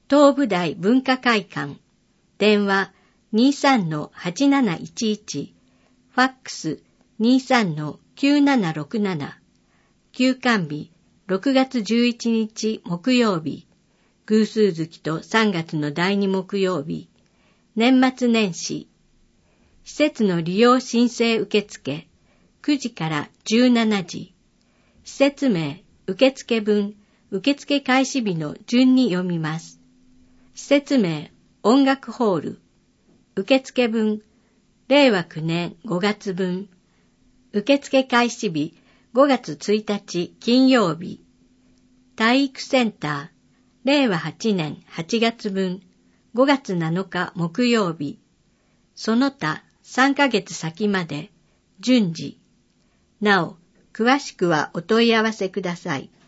東武大文化会館、電話 23-8711、ファックス 23-9767、休館日6月11日木曜日、偶数月と3月の第2木曜日、年末年始。施設の利用申請受付、9時から17時。施設名、受付分、受付開始日の順に読みます。施設名、音楽ホール。受付分、令和9年5月分。受付開始日、5月1日金曜日。体育センター、令和8年8月分。5月7日木曜日。その他3ヶ月先まで順次。なお、詳しくはお問い合わせください。